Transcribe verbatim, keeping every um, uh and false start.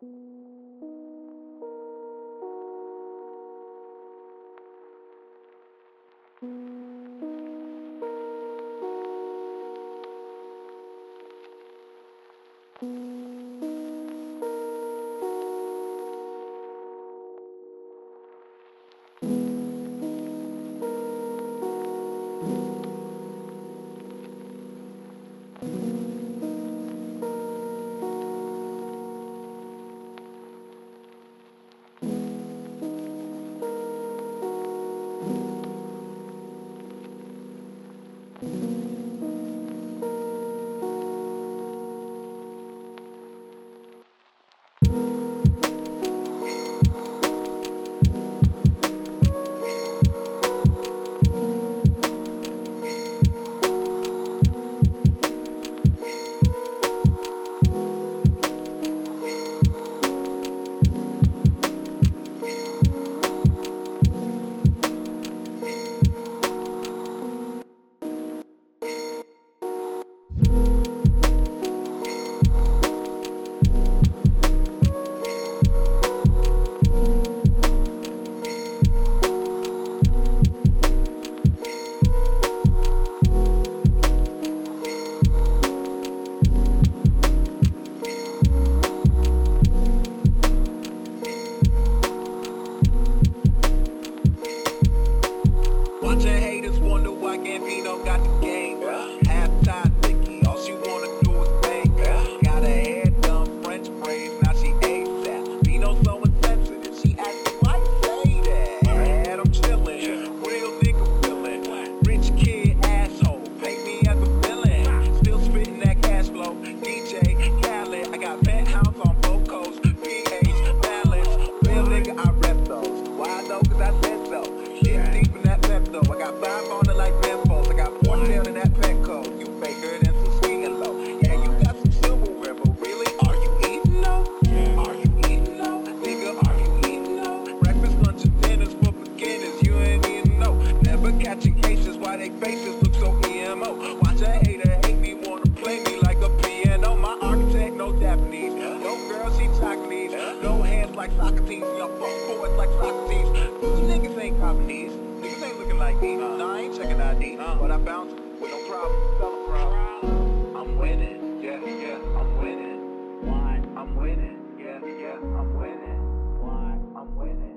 Bunch of haters wonder why Gambino got the game. Halftime Nicki, all she wanna do is bang. Got her hair done, French braids, now she ASAP. Bino so insensitive, she acting like lady. I'm chillin', real nigga feelin'. Rich kid asshole, paint me as a villain. Still spittin' that cash flow, D J Khaled. I got penthouse on both coasts, P H balance. Real nigga, I rep those. Why though? Cause I said so. Get deep in that Pepto. I got five on it like Bimpos. I got four tail in that Petco. You faker than some sweet and low. Yeah, you got some silverware, but really, are you eating though? Are you eating though? Nigga, are you eating though? Breakfast, lunch, and dinners for beginners. You ain't even know. Never catching cases. Why they faces look so E M O? Watch a hater hate me, wanna play me like a piano. My architect, no Japanese. No girl, she Chinese. No hands like Socrates. Young fuck boys like Socrates. These niggas ain't copping these. Niggas ain't looking like me. Nah, I ain't checking I D. But I bounce with no problem. Tell a problem. I'm winning. Yeah, yeah, I'm winning. Why? I'm winning. Yeah, yeah, I'm winning. Why? I'm winning.